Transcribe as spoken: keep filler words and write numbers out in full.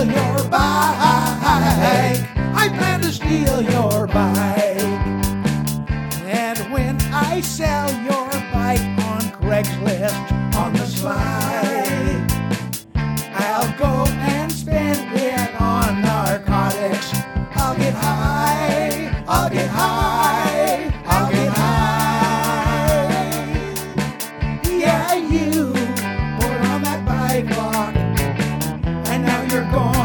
your bike. I plan to steal your bike. And when I sell your bike on Craigslist on the slide, I'll go and spend it on narcotics. I'll get high, I'll get high, I'll get high. Yeah, you put on that bike lock, and now you're gone.